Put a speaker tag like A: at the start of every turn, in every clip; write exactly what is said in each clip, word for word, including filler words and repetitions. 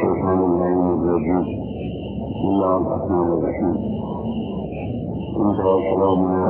A: الشيطان اللعين الرجيم. بسم الله الرحمن الرحيم. انتهى كلامنا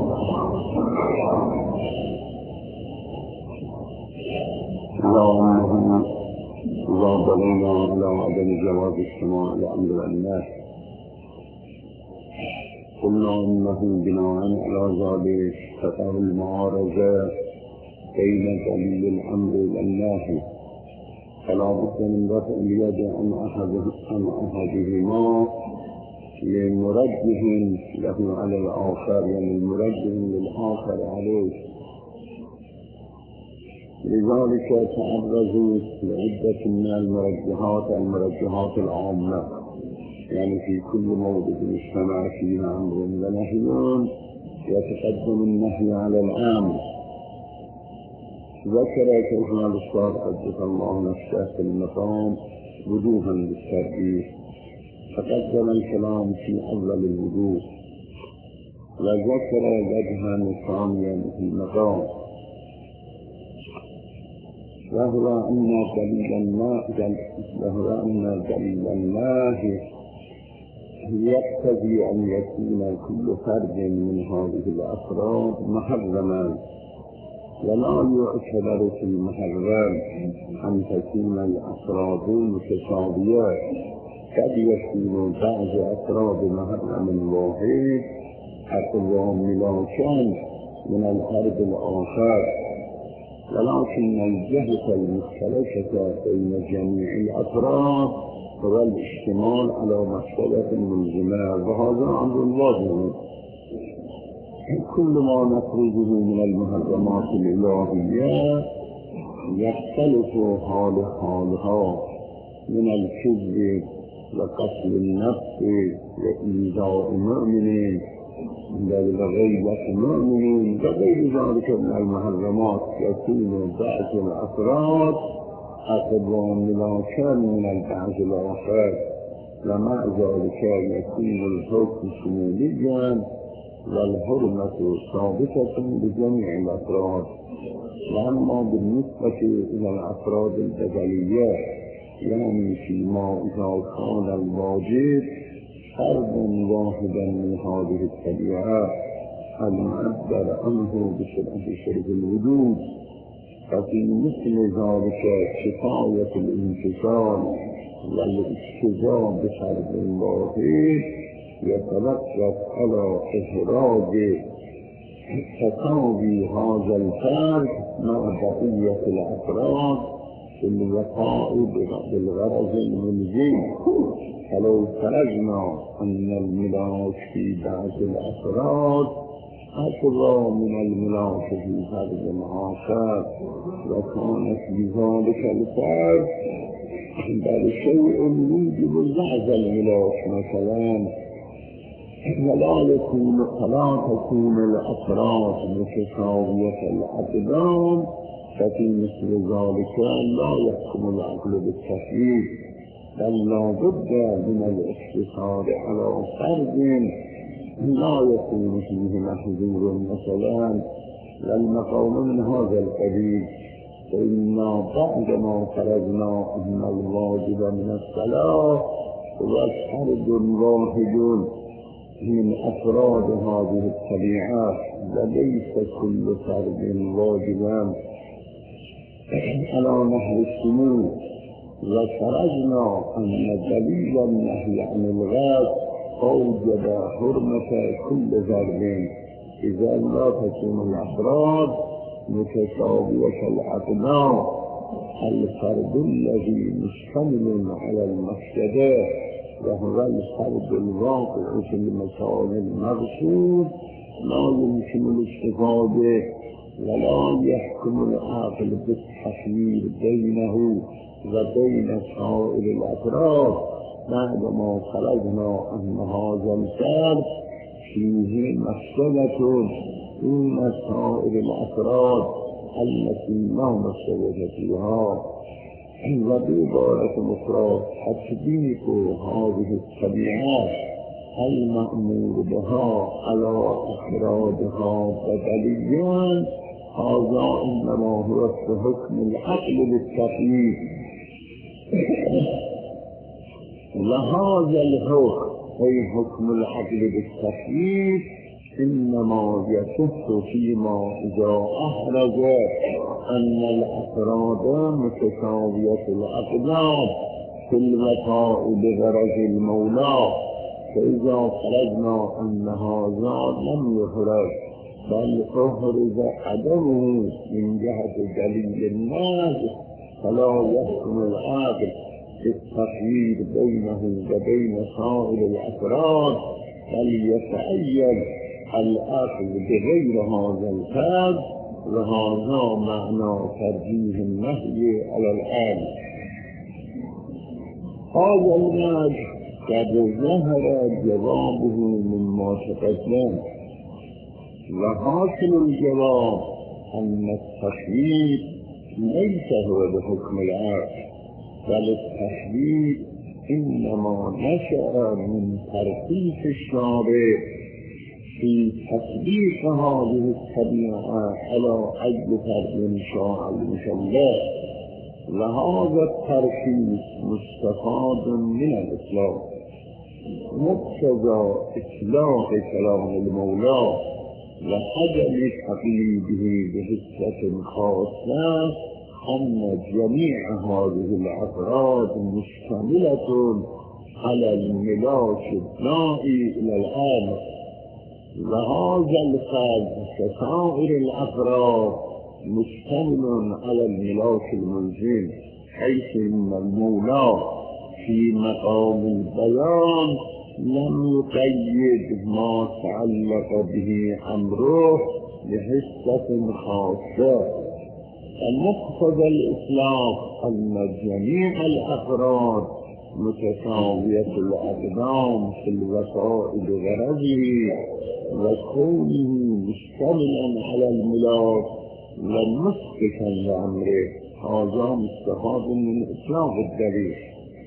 A: اللهم إذا بلغنا إلى عدم جواز السماع لأمر الناس قلنا إنه بناء على ذلك تقع المعارضة بين دليل الأمر والنهي، فلا بد من رفع اليد عن أحدهما لمرده له على الآخر، يعني المرده للآخر عليه. لذلك تعرضوا لعدة من المرجحات المرجحات العامة، يعني في كل موضع اجتمع فيها أمر ونهي يتقدم النهي على العام. ذكر شيخنا الأستاذ قدس الله نفسه في المقام وجوها للتربية، فقدم الكلام في أول الوجوه، وذكر وجها ثانيا في المقام، وهو أن دليل الله وهو أن دليل الله يقتضي أن يكون كل فرد من هذه الأفراد محرما، ولا يعتبر في المحرم أن تكون الأفراد متساوية، قد يكون بعض أفراد محرم واحد أقوى ملاكا من الفرد الآخر، ولكن الجهة المختلفة بين جميع الأفراد هو الاشتمال على مسألة ملزمة، وهذا أمر لازم. كل ما نخرجه من المحرمات الإلهية يختلف حال حالها من الكذب وقتل النفس وإيذاء المؤمنين وغيبة المؤمنين وغير ذلك من المحرمات. يكون بعض الأفراد أقوى ملاكا من البعض الآخر، ومع ذلك يكون الحكم شموليا والحرمة ثابتة لجميع الأفراد. وأما بالنسبة إلى الأفراد البدلية، يعني فيما إذا كان الواجب فرد واحدا من هذه الطبيعة المعبر عنه بسرعة شرك الوجود، ففي مثل ذلك كفاية الانتصال والاستجابة بفرد واحد يترتب على إخراج تساوي هذا الفرد مع بقية الأفراد في الوقاء بالغرض الملزم. فلو فرضنا أن الملاك في بعض الأفراد أقوى من الملاك في فرد آخر، وكان في ذلك الفرد بل شيء يوجب بعض الملاك مثلا، ولا يكون فلا تكون الأفراد متساوية الأقدام، ففي مثل ذلك لا يحكم العقل بالتفريق، بل لا بد من الاقتصار على فرد لا يكون فيه محظور مثلا، والمقام من هذا القبيل. فإنا بعد ما فرضنا أن الواجب من الصلاة هو فرد واحد من أفراد هذه الطبيعة، وليس كل فرد واجبا على نحو الشمول. وفرضنا أن دليل النهي عن الغاز أوجب حرمة كل فرد إذا لا تكون الأفراد متساوية الأقدام. الفرد الذي مشتمل على المفسدة وهو الفرد الواقع في المكان المقصود لا يمكن الاستفادة، ولا يحكم العقل بالتخيير بينه وبين سائر الأفراد بعدما فرضنا أن هذا الفرد فيه مفسدة دون سائر الأفراد التي لا مفسدة فيها. وبعبارة أخرى تطبيق هذه الطبيعات المأمور بها على أفرادها بدليا، هذا إنما هو حكم العقل بالتقييد. وهذا الحكم أي حكم العقل بالتكليف إنما يصح فيما إذا أحرز أن الأفراد متساوية الأقدام في الوفاء بغرض المولى، فإذا فرضنا أن هذا لم يحرز بل أحرز عدمه من جهة دليل الناس، فلا يحكم العاقل بالتقييد بينه وبين سائر الأفراد، بل يتعين الأخذ بغير هذا الفرد، وهذا معنى ترجيح النهي على الآن. هذا النهي قد ظهر جوابه مما تقدم، وحاصل الجواب أن التشريع ليس هو بحكم العقل، بل التشريع إنما نشأ من ترتيب الشارع في تطبيق هذه الطبيعة على أي فرد شاء المشلح، وهذا الترتيب مستفاد من الإسلام، مقتضى إطلاق كلام المولى وعدم تقييده بحسة خاصة أن جميع هذه الأفراد مشتملة على الملاك الداعي إلى الأمر، وهذا الفرد كسائر الأفراد مشتمل على الملاك الملزم، حيث إن المولى في مقام البيان لم يقيد ما تعلق به أمره بحسة خاصة. المقتضى الإطلاق أن جميع الأفراد متساوية الأقدام في الوفاء بغرضه، وكونه مشتملا على الملاك ومسكتا لأمره، هذا مستفاد من إطلاق الدليل.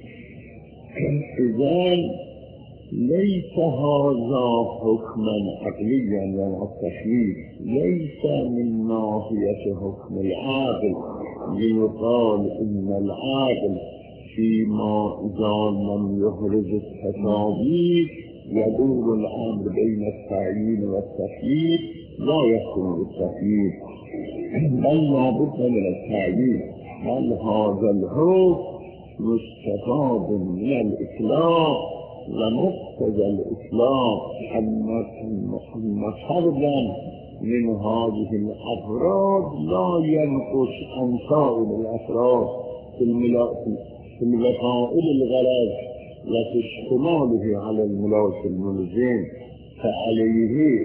A: إذن ليس هذا حكما عقليا، يعني التشريع ليس من ناحية حكم العاقل، ليقال إن العاقل فيما إذا لم يحرز التساوي يدور الأمر بين التعيين والتخيير، لا يحكم بالتخيير، بل لا بد من التعيين، بل هذا الحكم مستفاد من الإطلاق، ومقتضى الإطلاق أن فردا من هذه الأفراد لا ينقص عن سائر الأفراد في الوسائل الغرض وفي اشتماله على الملاك الملزم، فعليه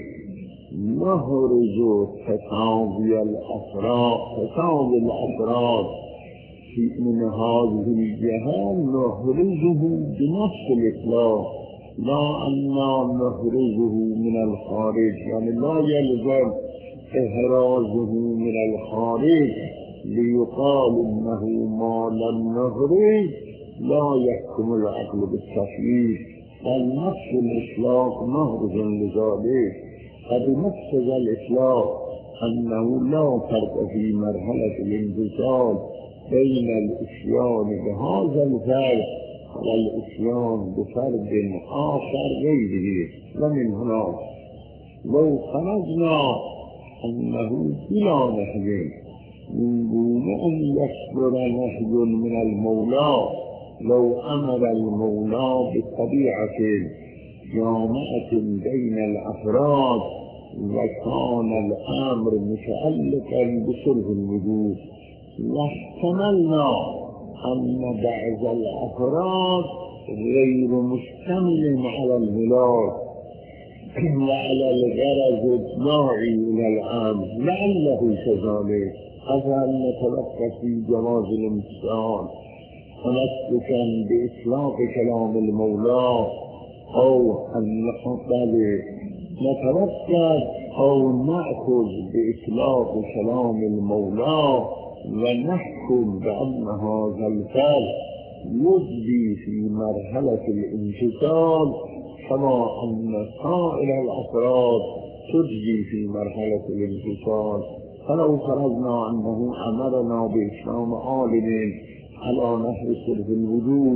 A: نهرز تساوي الأفراد تساوي الأفراد من هذه الجهة نهرزه بنفس الإطلاق، لا أن نهرزه من الخارج، يعني لا يلزم إحرازه من الخارج ليقال إنه ما لم نهرز لا يحكم العقل بالتشريع، بل نفس الإطلاق نهرز لذلك. فبمقتضى الإطلاق أنه لا فرق في مرحلة الانفصال بين الإتيان بهذا الفرد والإتيان بفرد آخر غيره. ومن هنا لو فرضنا أنه بلا نهي من دون أن يصدر نهي من المولى، لو أمر المولى بطبيعة جامعة بين الأفراد وكان الأمر متعلقا بصلح الوجود، واحتملنا أن بعض الأفراد غير مشتمل على الملاك وعلى الغرض الداعي إلى الأمر، لعله كذلك، أفهل نتوقف في جواز الامتثال تمسكا بإطلاق كلام المولى، أو أن نقبل نتوقف أو نأخذ بإطلاق كلام المولى ونحكم بأن هذا الفعل يجري في مرحلة الانفصال كما أن سائر الأفراد تجري في مرحلة الانفصال. فلو فرضنا أنه أمرنا بإسلام عالم على نحو صلح الوجود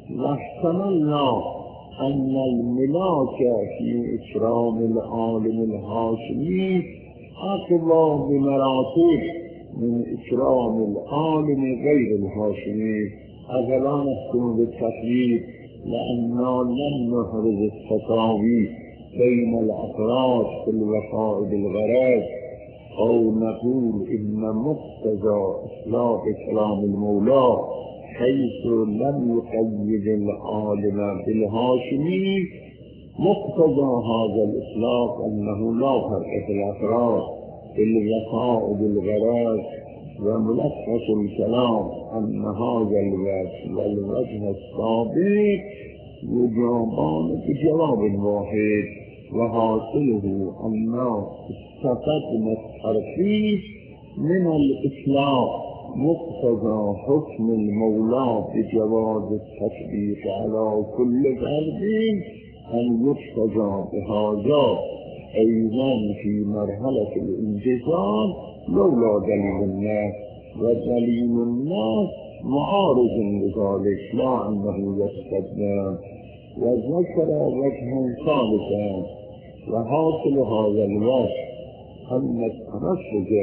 A: واحتملنا أن الملاك في إكرام العالم الهاشمي أقوى بمراتب من إكرام العالم غير الهاشمي. أولا نحكم بالتقليد لأننا لم نحرز التساوي بين الأفراد في الوفاء بالغرض، أو نقول إن مقتضى إطلاق كلام المولى حيث لم يقيد العالم بالهاشمي مقتضى هذا الإطلاق أنه لا فرق في الأفراد في الوفاء بالغرض. وملخص الكلام أن هذا الوجه والوجه السابق يجابان بجواب واحد، وحاصله أن استفدنا الترتيب من الإطلاق مقتضى حكم المولى بجواز التطبيق على كل فرد أن يقتضى بهذا أيضا في مرحلة الانتقال لولا دليل الناس، ودليل الناس معارض لذلك لا أنه يستدام. وذكر وجها ثالثا، وحاصل هذا الوجه أن التمسك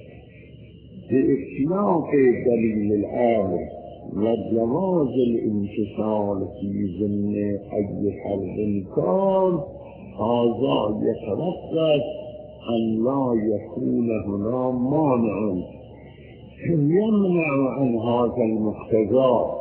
A: بإطلاق دليل الآمر وجواز الانتصال في ضمن أي حرب كان هذا يترتب أن لا يكون هنا مانع يمنع عن هذا المقتضى.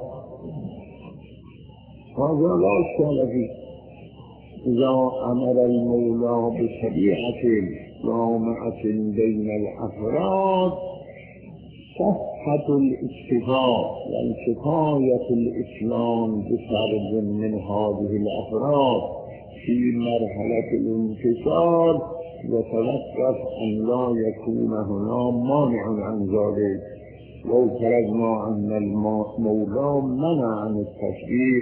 A: هذا لا إشكال فيه. إذا أمر المولى بشريعة جامعة بين الأفراد صحة الاتفاق والكفاية الإسلام بفرد من هذه الأفراد في مرحلة الانتصار يتوقف أن لا يكون هنا مانع عن ذلك. لو فرضنا أن المولى منع عن التشريع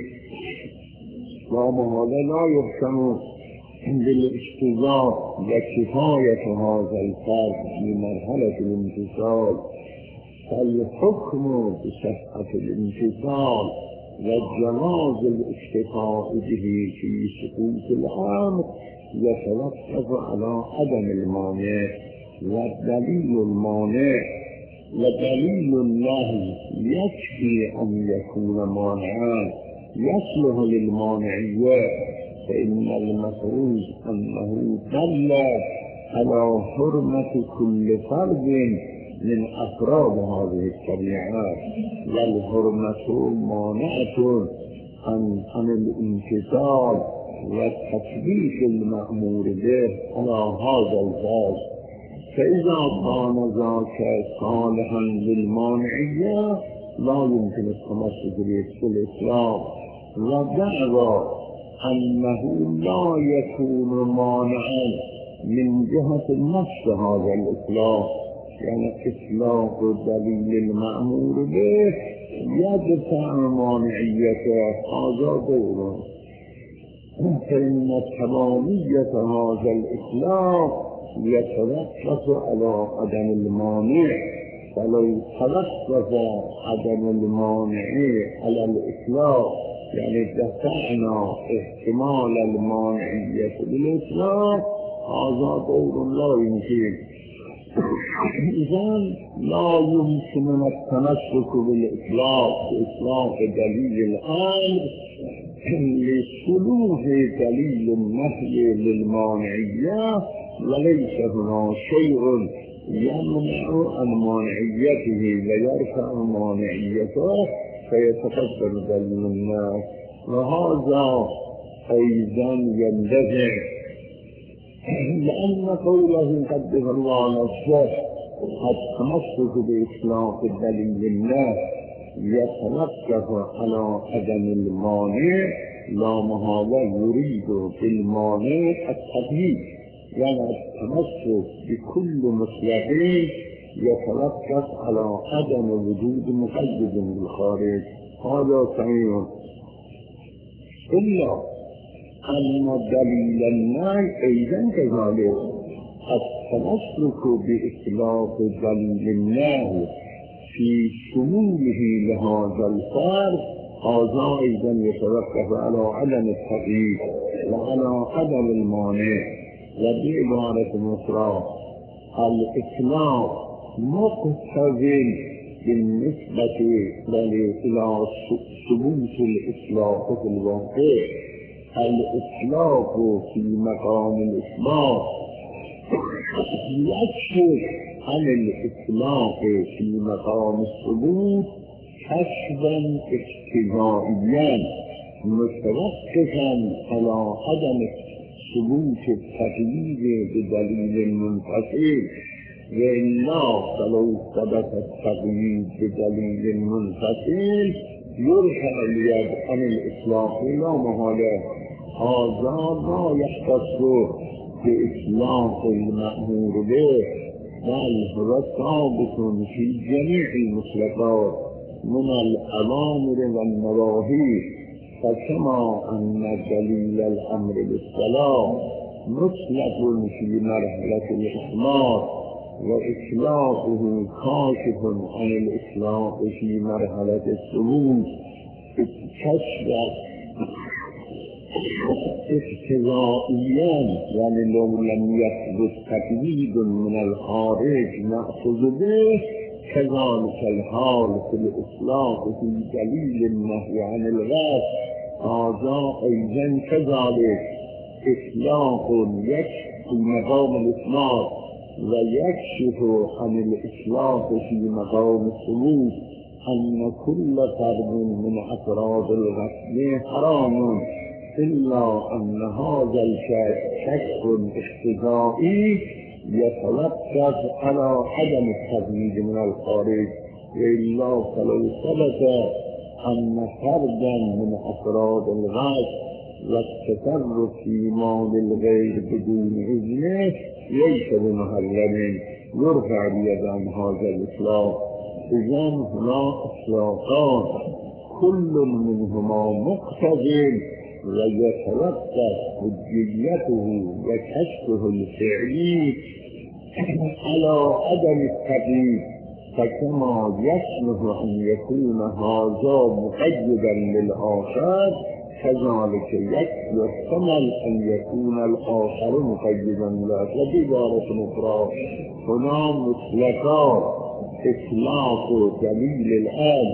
A: وهذا لا يحكم بالاستجاب وكفاية هذا الفرد في مرحلة الانتصار، فالحكم بصحة الانتصار وجواز الاكتفاء به في سقوط الأمر يتوقف على عدم المانع. والدليل المانع ودليل الله يكفي أن يكون مانعا يصلح للمانعية، فإن المفروض أنه دل على حرمة كل فرد من أفراد هذه الطبيعات، والحرمة مانعة عن عن الانتصار والتطبيق المأمور به على هذا الفرد. فإذا كان ذاك صالحا للمانعية لا يمكن التمسك بالإسلام، ودعوى أنه لا يكون مانعا من جهة نفس هذا الإسلام، يعني إطلاق دليل المأمور به يدفع مانعيته، هذا دور. فإن تمامية هذا الإسلام يتوقف على عدم المانع، فلو توقف عدم المانع على الإطلاق يعني دفعنا احتمال المانعية بالإطلاق، هذا دور لا يمكن. إذن لا يمكن التمسك بالإطلاق بإطلاق دليل الأمر لسلوك دليل النهي للمانعية، وليس هنا شيء يمنع عن مانعيته ويرفع مانعيته فيتقدم دليل الناس. وهذا أيضا يندفع لأن قوله قدر الله نفسه التمسك بإطلاق دليل الناس يتوقف على عدم المانع، لا محالة يريد بالمانع التطبيق، يعني التمسك بكل مصلحة يتوقف على عدم وجود مقيد بالخارج، هذا صحيح. إلا أن دليل النهي أيضا كذلك، التمسك بإطلاق دليل النهي في شموله لهذا الفرد هذا أيضا يتوقف على عدم التغيير وعلى عدم المانع. وبعبارة أخرى الإسلام مقتضٍ بالنسبة إلى ثبوت الإطلاق في الواقع. الإطلاق في مقام الإسلام يكشف عن الإطلاق في مقام الثبوت كشفا اقتضائيا متوقفا على عدم ثبوت التقييد بدليل منفصل، وإلا فلو ثبت التقييد بدليل منفصل يرفع اليد عن الإطلاق لا محالة. هذا لا يختص بإطلاق المأمور به، بل هو ثابت في جميع المطلقات من الأوامر والنواهي. فكما أن دليل الأمر بالصلاة مطلق في مرحلة الإطلاق وإطلاقه كاشف عن الإطلاق في مرحلة الثبوت، كشف اقتضائيا، يعني لو لم يثبت تقييد من الخارج نأخذ به. كذلك الحال في الإطلاق في دليل النهي عن الغاز، هذا أيضا كذلك إطلاق يكشف في مقام الإطلاق ويكشف عن الإطلاق في مقام الثبوت أن كل فرد من أفراد الغسل حرام، إلا أن هذا الشك اقتضائي يتوقف على عدم التقييد من الخارج، وإلا فلو ثبت أن فردا من أفراد الغسل والتصرف في مال الغير بدون إذنه ليس بمحرم يرفع اليد عن هذا الإطلاق. إذن هنا إطلاقان كل منهما مقتضٍ ويتوقف حجيته وكشفه الفعلي على عدم التقييد. فكما يصلح أن يكون هذا مقيدا للآخر كذلك يحتمل أن يكون الآخر مقيدا له. وبعبارة أخرى هنا مطلقان إطلاق دليل الآن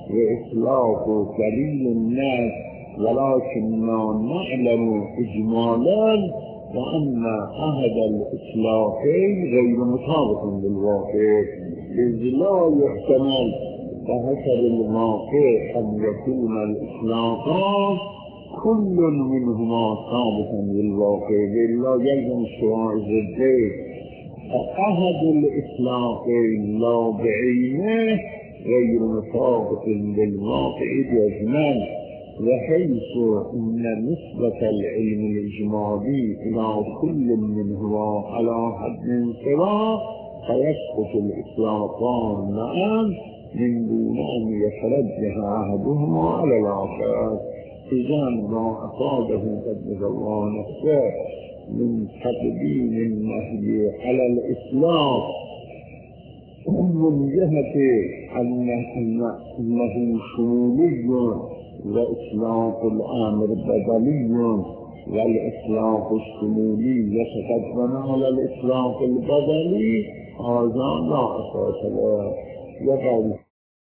A: وإطلاق دليل الناس، ولكننا نعلم إجمالا وأن أحد الإطلاقين غير مطابق للواقع، إذ لا يحتمل بحسب الواقع أن يكون الإطلاقان كل منهما ثابتا للواقع، إلا يلزم الشراع ضده. فأحد الإطلاقين لا بعينه غير مطابق للواقع جزما، وحيث إن نسبة العلم الإجمالي إلى كل منهما على حد سواء فيسقط الإطلاقان معا من دون أن يترجح أحدهما على الآخر. إذا ما أفاده قدس الله نفسه من تقديم النهي على الإطلاق من جهة أنه شمولي وإطلاق الأمر بدلي، والإطلاق الشمولي يتقدم على الإطلاق البدلي، هذا لا أساس له.